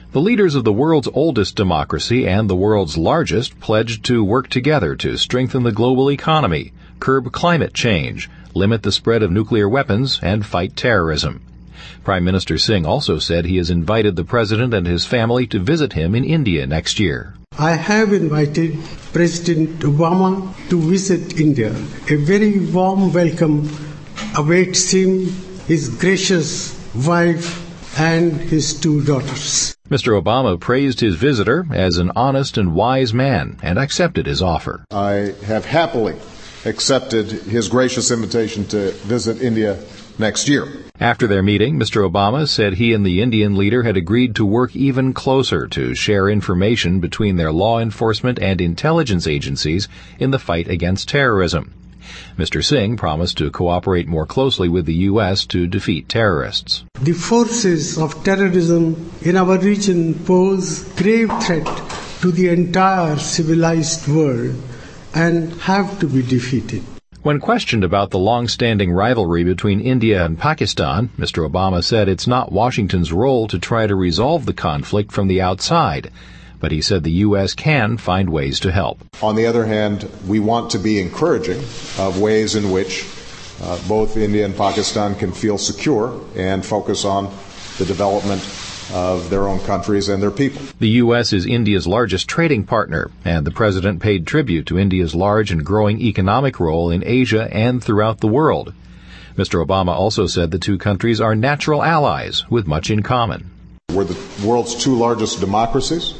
The leaders of the world's oldest democracy and the world's largest pledged to work together to strengthen the global economy, curb climate change, limit the spread of nuclear weapons, and fight terrorism. Prime Minister Singh also said he has invited the president and his family to visit him in India next year. I have invited President Obama to visit India. A very warm welcome awaits him, his gracious wife, and his 2 daughters. Mr. Obama praised his visitor as an honest and wise man and accepted his offer. I have happily accepted his gracious invitation to visit India next year. After their meeting, Mr. Obama said he and the Indian leader had agreed to work even closer to share information between their law enforcement and intelligence agencies in the fight against terrorism. Mr. Singh promised to cooperate more closely with the U.S. to defeat terrorists. The forces of terrorism in our region pose grave threat to the entire civilized world and have to be defeated. When questioned about the long-standing rivalry between India and Pakistan, Mr. Obama said it's not Washington's role to try to resolve the conflict from the outside, but he said the U.S. can find ways to help. On the other hand, we want to be encouraging of ways in which both India and Pakistan can feel secure and focus on the development of their own countries and their people. The U.S. is India's largest trading partner, and the president paid tribute to India's large and growing economic role in Asia and throughout the world. Mr. Obama also said the 2 countries are natural allies with much in common. We're the world's 2 largest democracies.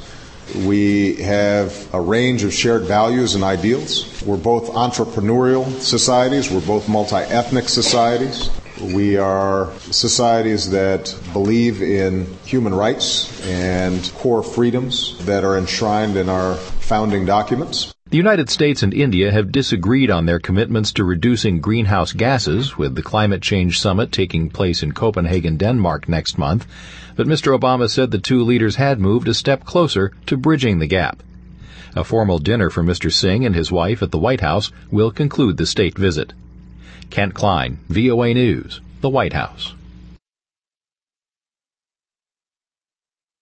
We have a range of shared values and ideals. We're both entrepreneurial societies. We're both multi-ethnic societies. We are societies that believe in human rights and core freedoms that are enshrined in our founding documents. The United States and India have disagreed on their commitments to reducing greenhouse gases, with the climate change summit taking place in Copenhagen, Denmark next month. But Mr. Obama said the 2 leaders had moved a step closer to bridging the gap. A formal dinner for Mr. Singh and his wife at the White House will conclude the state visit. Kent Klein, VOA News, the White House.